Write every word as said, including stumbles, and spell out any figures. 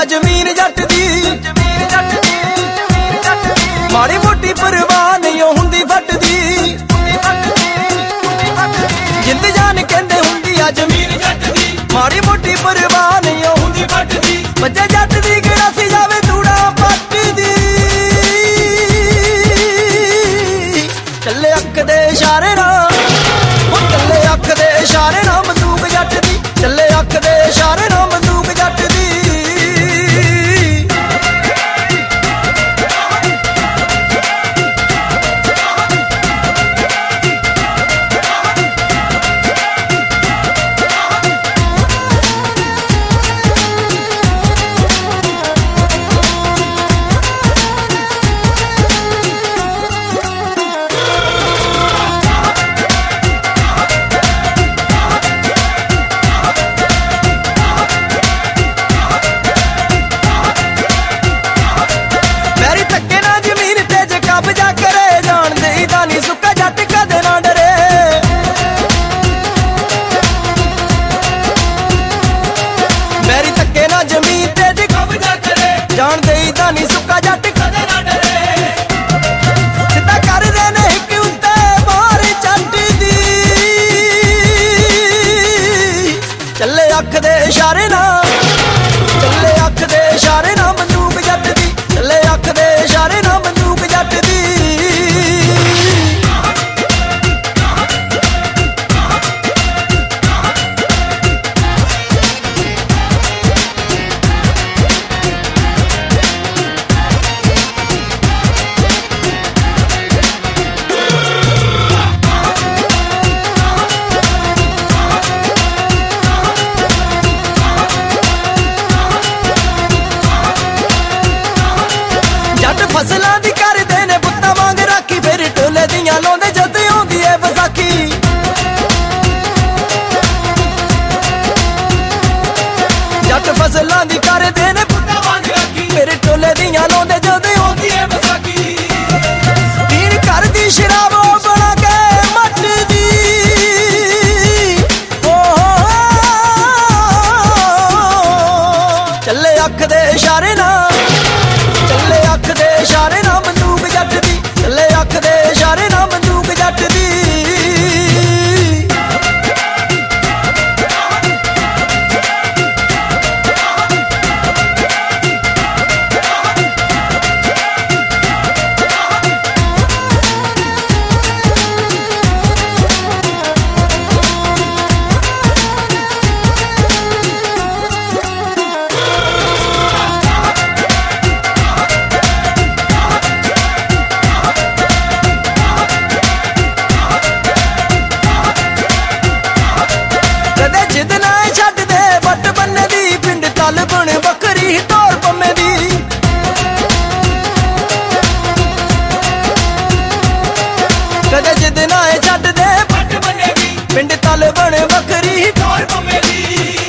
ਜ਼ਮੀਨ ਜੱਟ ਦੀ ਮਾੜੀ ਮੋਟੀ ਪਰਵਾਹ ਨਹੀਂ ਹੁੰਦੀ ਫੱਟਦੀ ਜਿੰਦ ਜਾਨ ਕਹਿੰਦੇ ਹੁੰਦੀ ਆ ਜ਼ਮੀਨ ਜੱਟ ਦੀ ਮਾੜੀ ਮੋਟੀ ਪਰਵਾਹ ਨਹੀਂ ਹੁੰਦੀ ਫੱਟਦੀ ਬੱਚੇ ਜੱਟ ਦੀ ਕਿਹੜਾ ਸੀ ਜਾਵੇ ਤੂੜਾ ਪੱਟ ਦੀ ਚੱਲੇ ਅੱਖ ਦੇ ਇਸ਼ਾਰੇ ਨਾਲ ਉਹ ਚੱਲੇ ਅੱਖ ਦੇ ਇਸ਼ਾਰੇ ਨਾਲ ਬੰਦੂਕ ਜੱਟ ਦੀ ਚੱਲੇ ਅੱਖ ਦੇ ਇਸ਼ਾਰੇ ਨਾਲ ਬੰਦੂਕ ਜੱਟ ਦੀ ਜਾਣਦੇ ਹੀ ਤਾਂ ਨਹੀਂ ਸੁੱਕਾ ਜੱਟ ਕਦੇ ਨਾ ਡਰੇ ਸਿੱਧਾ ਕਰਦੇ ਨੇ ਇੱਕ ਉੱਤੇ ਮਾਰ ਜੱਟ ਦੀ ਚੱਲੇ ਅੱਖ ਦੇ ਇਸ਼ਾਰੇ ਨਾਲ ਚੱਲੇ ਅੱਖ ਦੇ ਇਸ਼ਾਰੇ ਨਾਲ ਬੰਦੂਕ ਜੱਟ ਦੀ ਚੱਲੇ ਅੱਖ ਦੇ ਇਸ਼ਾਰੇ ਨਾਲ ਬੰਦੂਕ ਜੱਟ ਦੀ ਫਸਲਾਂ ਦੀ ਕਰਦੇ ਨੇ ਪੁੱਤਾਂ ਵਾਂਗ ਰਾਖੀ ਫਿਰ ਟੋਲੇ ਦੀਆਂ ਲਾਉਂਦੇ ਜਦ ਆਉਂਦੀ ਏ ਵਿਸਾਖੀ ਜੱਟ ਫਸਲਾਂ ਦੀ ਕਰਦੇ ਨੇ ਪੁੱਤਾਂ ਵਾਂਗ ਰਾਖੀ ਫਿਰ ਟੋਲੇ ਦੀਆਂ ਲਾਉਂਦੇ ਜਦ ਆਉਂਦੀ ਏ ਵਿਸਾਖੀ ਪੀਣ ਕਰਦੀ ਸ਼ਰਾਬ ਬਣਾ ਕੇ ਮੱਟ ਦੀ ਚੱਲੇ ਅੱਖ ਦੇ ਇਸ਼ਾਰੇ ਨਾਲ ਚੱਲੇ ਅੱਖ ਦੇ ਇਸ਼ਾਰੇ ਨਾਲ ਬੰਦੂਕ ਜੱਟ ਦੀ ਚੱਲੇ ਅੱਖ ਦੇ ਇਸ਼ਾਰੇ ਨਾਲ ਬੰਦੂਕ ਜੱਟ ਦੀ ਜਿੱਦ ਨਾ ਛੱਡਦੇ ਵੱਟ ਬੰਨੇ ਦੀ ਪਿੰਡ ਤਲ ਬਣ ਵੱਖਰੀ ਢੋਲ ਪੰਮੇ ਦੀ ਕਦੇ ਜਿੱਦ ਨਾ ਛੱਡਦੇ ਵੱਟ ਬੰਨੇ ਦੀ ਪਿੰਡ ਤਲ ਬਣ ਵੱਖਰੀ ਢੋਲ ਪੰਮੇ ਦੀ